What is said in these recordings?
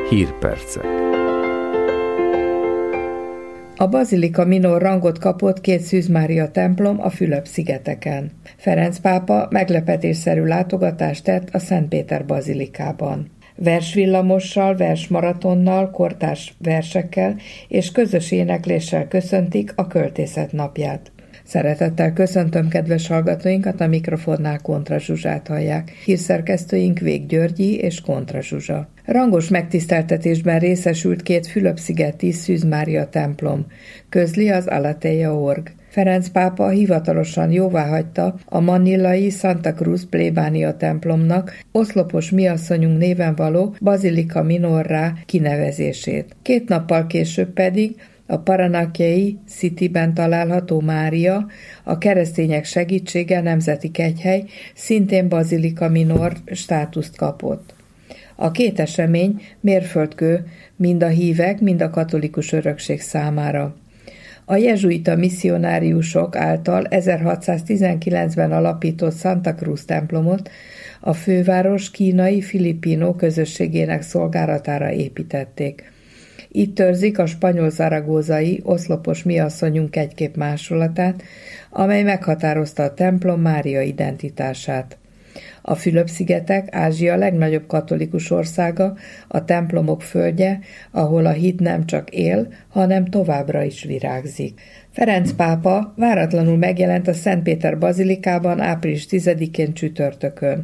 Hírpercek. A Bazilika Minor rangot kapott 2 Szűz Mária templom a Fülöp-szigeteken. Ferenc pápa meglepetésszerű látogatást tett a Szentpéter bazilikában. Versvillamossal, versmaratonnal, kortárs versekkel és közös énekléssel köszöntik a költészet napját. Szeretettel köszöntöm kedves hallgatóinkat, a mikrofonnál Kontra Zsuzsát hallják. Hírszerkesztőink Vég Györgyi és Kontra Zsuzsa. Rangos megtiszteltetésben részesült 2 Fülöp-szigeti Szűz Mária templom, közli az Alateia.org. Ferenc pápa hivatalosan jóváhagyta a manilai Santa Cruz plébánia templomnak oszlopos miasszonyunk néven való Bazilika Minorrá kinevezését. 2 nappal később pedig a Paranaque Cityben található Mária, a keresztények segítsége nemzeti kegyhely, szintén Bazilika Minor státuszt kapott. A 2 esemény mérföldkő mind a hívek, mind a katolikus örökség számára. A jezsuita misszionáriusok által 1619-ben alapított Santa Cruz templomot a főváros kínai filipino közösségének szolgálatára építették. Itt törzik a spanyol zaragózai oszlopos miasszonyunk kegykép másolatát, amely meghatározta a templom Mária identitását. A Fülöp-szigetek Ázsia legnagyobb katolikus országa, a templomok földje, ahol a hit nem csak él, hanem továbbra is virágzik. Ferenc pápa váratlanul megjelent a Szentpéter bazilikában április 10-én csütörtökön.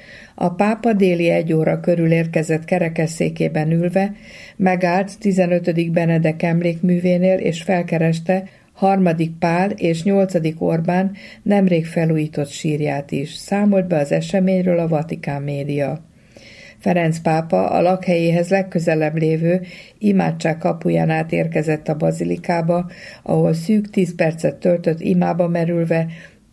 A pápa déli 1 óra körül érkezett kerekesszékében ülve, megállt 15. Benedek emlékművénél és felkereste 3. Pál és 8. Orbán nemrég felújított sírját is. Számolt be az eseményről a Vatikán média. Ferenc pápa a lakhelyéhez legközelebb lévő imádság kapuján át érkezett a bazilikába, ahol szűk 10 percet töltött imába merülve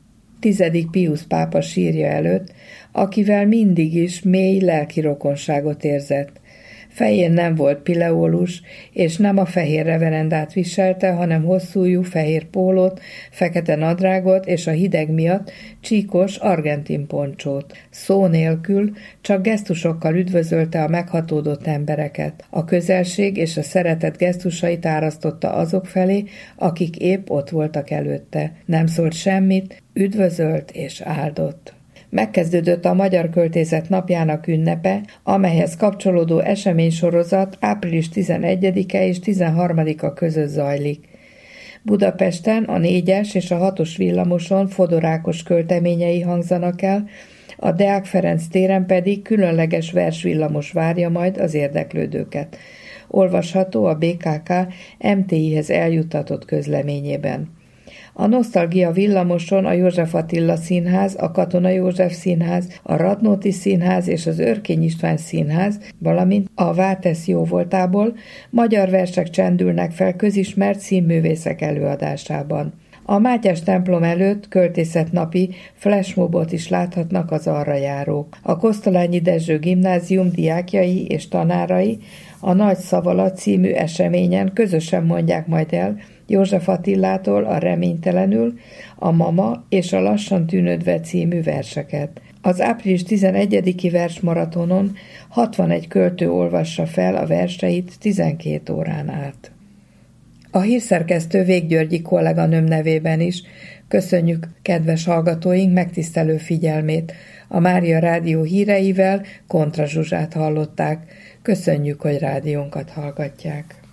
10. Piusz pápa sírja előtt, akivel mindig is mély lelki rokonságot érzett. Fején nem volt pileólus, és nem a fehér reverendát viselte, hanem hosszújú fehér pólót, fekete nadrágot és a hideg miatt csíkos argentin poncsót. Szó nélkül, csak gesztusokkal üdvözölte a meghatódott embereket. A közelség és a szeretet gesztusait árasztotta azok felé, akik épp ott voltak előtte. Nem szólt semmit, üdvözölt és áldott. Megkezdődött a Magyar Költészet napjának ünnepe, amelyhez kapcsolódó eseménysorozat április 11-e és 13-a között zajlik. Budapesten a 4-es és a 6-os villamoson Fodor Ákos költeményei hangzanak el, a Deák Ferenc téren pedig különleges versvillamos várja majd az érdeklődőket. Olvasható a BKK MTI-hez eljuttatott közleményében. A Nosztalgia villamoson a József Attila Színház, a Katona József Színház, a Radnóti Színház és az Örkény István Színház, valamint a Vártesz jóvoltából magyar versek csendülnek fel közismert színművészek előadásában. A Mátyás templom előtt költészetnapi flashmobot is láthatnak az arra járók. A Kosztolányi Dezső Gimnázium diákjai és tanárai a Nagy Szavalat című eseményen közösen mondják majd el József Attilától a Reménytelenül, a Mama és a Lassan tűnődve című verseket. Az április 11-i versmaratonon 61 költő olvassa fel a verseit 12 órán át. A hírszerkesztő Vég Györgyi kolléganőm nevében is köszönjük kedves hallgatóink megtisztelő figyelmét. A Mária Rádió híreivel Kontra Zsuzsát hallották. Köszönjük, hogy rádiónkat hallgatják.